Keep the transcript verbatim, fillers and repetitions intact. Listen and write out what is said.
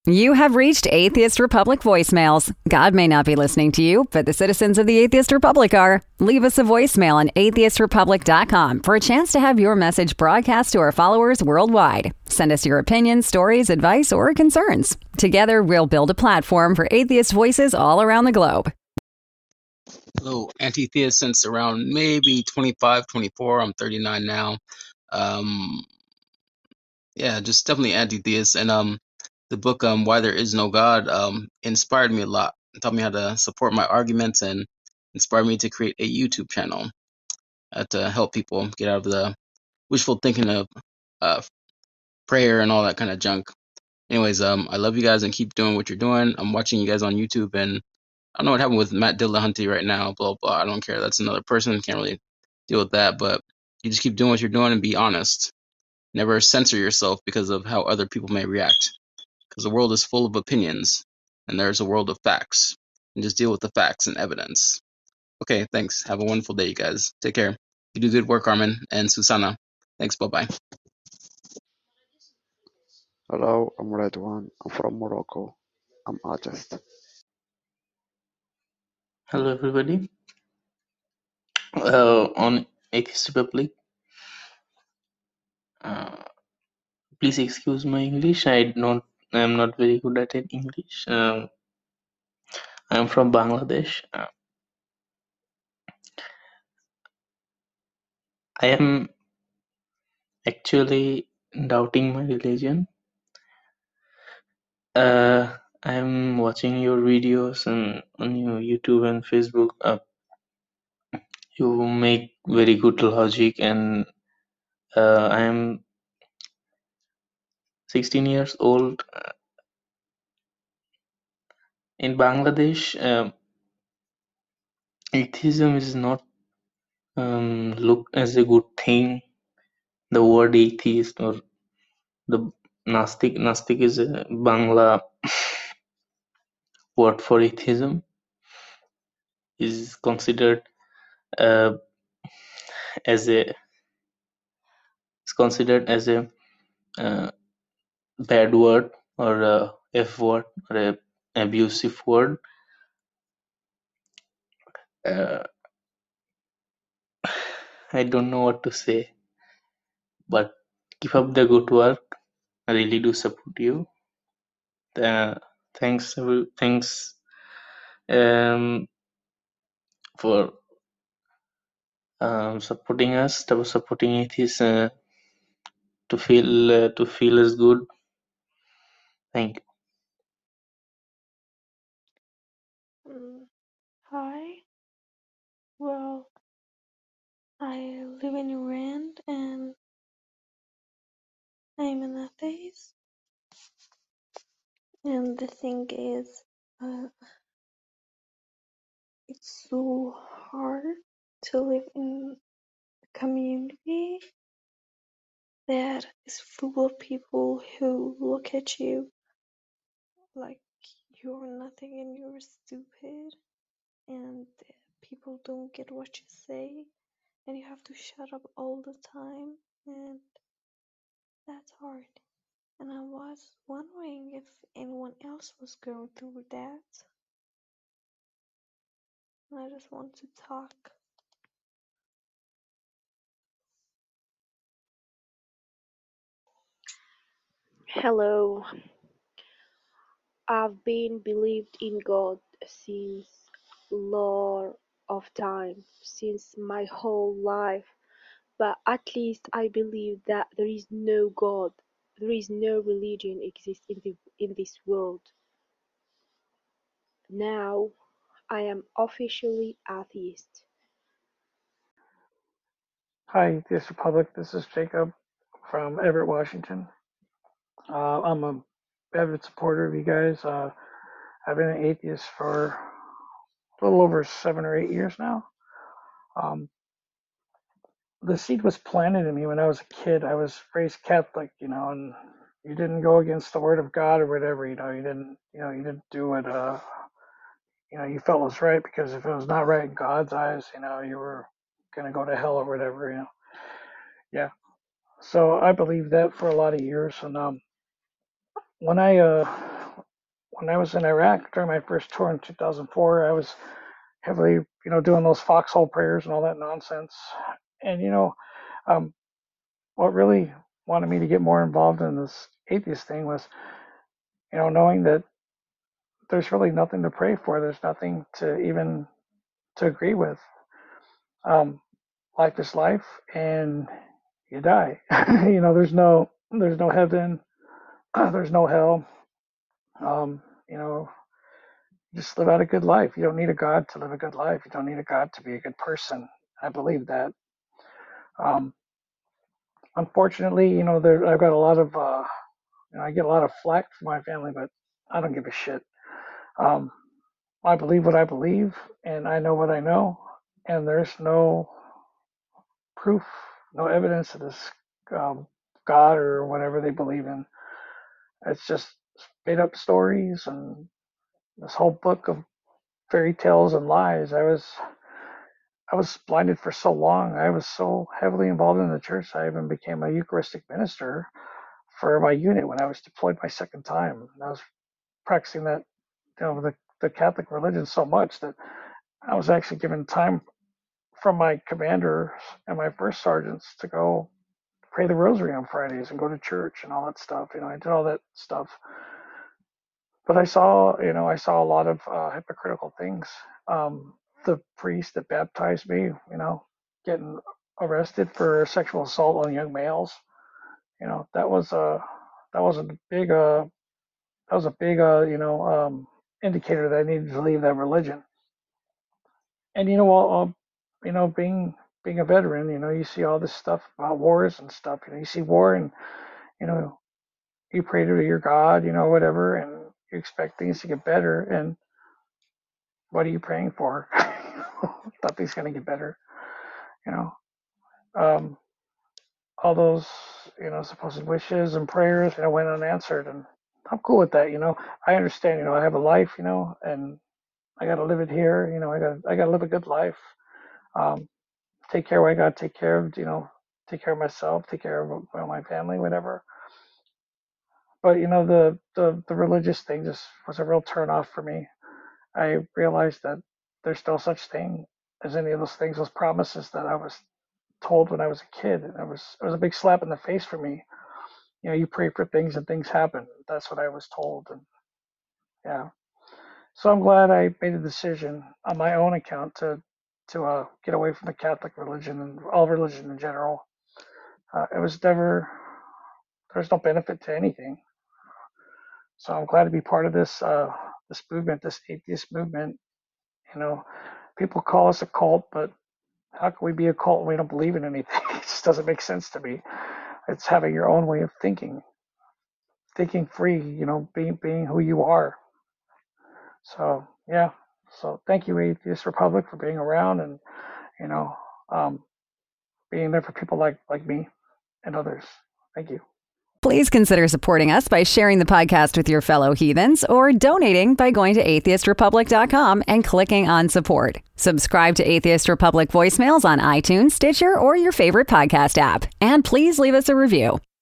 You have reached Atheist Republic voicemails. God may not be listening to you, but the citizens of the Atheist Republic are. Leave us a voicemail on atheist republic dot com for a chance to have your message broadcast to our followers worldwide. Send us your opinions, stories, advice, or concerns. Together, we'll build a platform for atheist voices all around the globe. Hello, anti-theist since around maybe twenty-five, twenty-four. I'm thirty-nine now. Um, yeah, just definitely anti-theist. And um, the book um, Why There Is No God um, inspired me a lot. It taught me how to support my arguments and inspired me to create a YouTube channel uh, to help people get out of the wishful thinking of uh, prayer and all that kind of junk. Anyways, um, I love you guys and keep doing what you're doing. I'm watching you guys on YouTube, and I don't know what happened with Matt Dillahunty right now. Blah blah. I don't care. That's another person. Can't really deal with that. But you just keep doing what you're doing and be honest. Never censor yourself because of how other people may react. Because the world is full of opinions, and there's a world of facts. And just deal with the facts and evidence. Okay, thanks. Have a wonderful day, you guys. Take care. You do good work, Armin and Susana. Thanks. Bye bye. Hello, I'm Redwan. I'm from Morocco. I'm artist. Hello, everybody. Uh, on Atheist Republic, uh, please excuse my English. I don't. I'm not very good at it, English. Um, I'm from Bangladesh. Uh, I am actually doubting my religion. Uh, I'm watching your videos and on your YouTube and Facebook. Uh, you make very good logic, and uh, I am sixteen years old. In Bangladesh, um, atheism is not um, looked as a good thing. The word atheist or the Nastik, Nastik is a Bangla word for atheism, is considered uh, as a is considered as a uh, bad word or a F word or a abusive word. Uh, I don't know what to say, but keep up the good work. I really do support you. Uh, thanks, every- thanks um, for um, supporting us, for supporting atheists uh, to feel uh, to feel as good. Thank you. Mm, Hi. Well, I live in Iran and I'm an atheist. And the thing is, uh, it's so hard to live in a community that is full of people who look at you like you're nothing and you're stupid, and people don't get what you say, and you have to shut up all the time, and that's hard. And I was wondering if anyone else was going through that. And I just want to talk. Hello, I've been believed in God since lot of time, since my whole life, but at least I believe that there is no God, there is no religion exists in the in this world. Now I am officially atheist. Hi, Atheist Republic. This is Jacob from Everett, Washington. Uh, I'm a avid supporter of you guys. Uh, I've been an atheist for a little over seven or eight years now. Um, the seed was planted in me when I was a kid. I was raised Catholic, you know, and you didn't go against the word of God or whatever, you know. You didn't, you know, you didn't do what, uh, you know, you felt was right, because if it was not right in God's eyes, you know, you were gonna go to hell or whatever, you know. Yeah. So I believed that for a lot of years, and um, when I uh when I was in Iraq during my first tour in two thousand four, I was heavily, you know, doing those foxhole prayers and all that nonsense. And, you know, um, what really wanted me to get more involved in this atheist thing was, you know, knowing that there's really nothing to pray for. There's nothing to even to agree with. Um, life is life, and you die. you know, there's no there's no heaven, there's no hell. Um, you know, just live out a good life. You don't need a God to live a good life. You don't need a God to be a good person. I believe that. Um, unfortunately, you know, there I've got a lot of uh, you know, I get a lot of flack from my family, but I don't give a shit. Um, I believe what I believe, and I know what I know, and there's no proof, no evidence of this um, God or whatever they believe in. It's just made up stories and this whole book of fairy tales and lies. I was I was blinded for so long. I was so heavily involved in the church. I even became a Eucharistic minister for my unit when I was deployed my second time. And I was practicing that, you know, the, the Catholic religion so much that I was actually given time from my commanders and my first sergeants to go pray the rosary on Fridays and go to church and all that stuff. You know, I did all that stuff. But I saw, you know, I saw a lot of uh, hypocritical things. Um, the priest that baptized me, you know, getting arrested for sexual assault on young males. You know, that was a that was a big uh that was a big uh you know um, indicator that I needed to leave that religion. And you know, well, uh, you know, being being a veteran, you know, you see all this stuff about wars and stuff. You know, you see war, and you know, you pray to your God, you know, whatever, and you expect things to get better. And what are you praying for? Nothing's going to get better. You know, um, all those, you know, supposed wishes and prayers, you know, went unanswered, and I'm cool with that. You know, I understand. You know, I have a life, you know, and I got to live it here. You know, I got I got to live a good life. Um, take care of what I got to take care of. You know, take care of myself, take care of you know, my family, whatever. But you know, the, the the religious thing just was a real turn off for me. I realized that there's no such thing as any of those things, those promises that I was told when I was a kid. And it was it was a big slap in the face for me. You know, you pray for things and things happen. That's what I was told. And yeah. So I'm glad I made a decision on my own account to to uh, get away from the Catholic religion and all religion in general. Uh, it was never, there's no benefit to anything. So I'm glad to be part of this uh, this movement, this atheist movement. You know, people call us a cult, but how can we be a cult when we don't believe in anything? It just doesn't make sense to me. It's having your own way of thinking, thinking free. You know, being being who you are. So yeah. So thank you, Atheist Republic, for being around and you know um, being there for people like like me and others. Thank you. Please consider supporting us by sharing the podcast with your fellow heathens or donating by going to atheist republic dot com and clicking on support. Subscribe to Atheist Republic voicemails on iTunes, Stitcher, or your favorite podcast app. And please leave us a review.